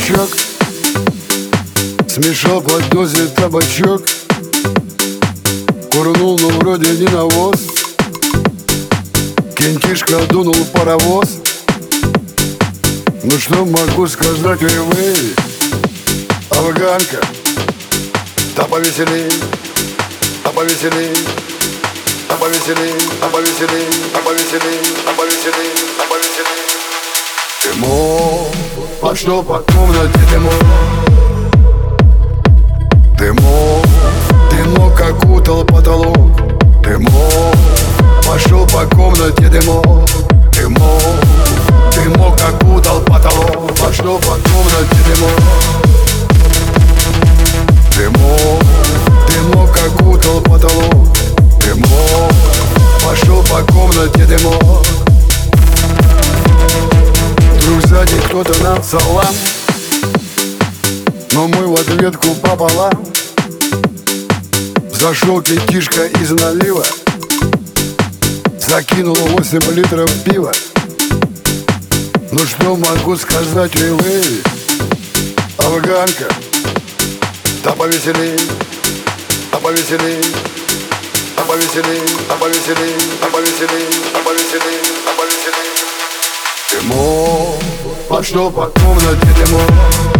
бачок, смешал под дозе табачок, курнул, но вроде не навоз. Кентишка дунул паровоз. Ну что могу сказать, вы, афганка, да повеселей, да повеселей, да повеселей, да повеселей, да повеселей, да повеселей, да повеселей. Ты мог, пошел по комнате, ты мог, окутал потолок. Ты мог, пошел по комнате, ты мог, окутал потолок. Пошел по комнате, ты мог, окутал потолок. Ты мог, пошел по комнате, ты мог. Вдруг сзади кто-то нам салам, но мы в ответку пополам. Зашел кентишка из налива, закинул 8 литров пива. Ну что могу сказать, вы, афганка, да повеселей, да повеселей, да повеселей, да повеселей, да повеселей, да повеселей, да повеселей. Ты мог, пошел по комнате, ты мог.